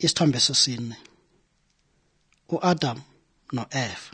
Isithombe sesine. uAdam noEva.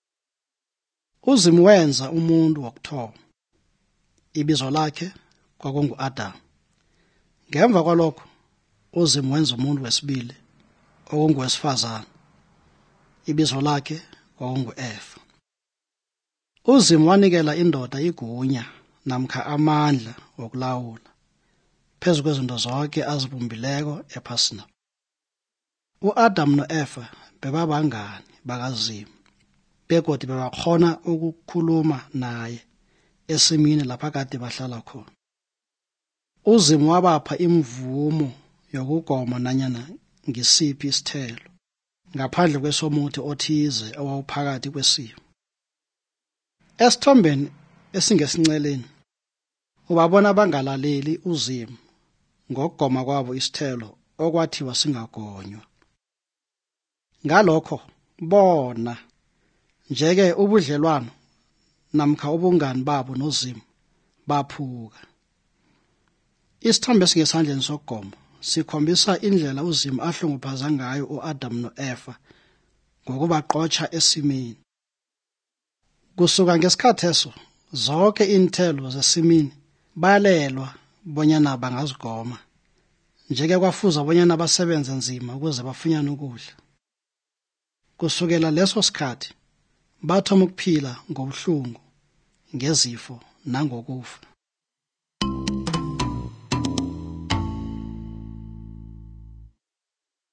Uzimu wenza umuntu wokuthoma. Ibizo lakhe kwakungu-Adam. Ngemva kwalokho uzimu wenza umuntu wesibili okungowesifazane. Ibizo lakhe kwakungu-Eva. Uzimu wanikela indoda igunya namkha amandla wokulawula phezu kwezinto zonke azibumbileko ephasini. uAdam noEva bebabangani bakazimu begodu bebakhona ukukhuluma naye esimini lapha kade bahlala khona. Uzimu wabapha imvumo yokugoma nanyana ngisiphi isithelo ngaphandle kwesomuthi othize owawuphakathi kwesimo. Esithombeni esingesinceleni ubabona bangalaleli uzimu ngokugoma kwabo isithelo okwathiwa singagonywa. Ngalokho bona njeke ubudlelwano namkha ubungani babo nozimu baphuka. Isithombe esingesandleni sokugoma sikhombisa indlela uzimu ahlunguphaza ngayo uAdam noEva ngokubaqotsha esimini. Kusuka ngesikhathi eso zonke inthelo zesimini balelwa bonyana bangazigoma, njeke kwafuza bonyana basebenze nzima ukuze bafunyane ukudla. Kusukela leso sikhathi bathoma ukuphila ngobuhlungu, ngezifo nangokufa.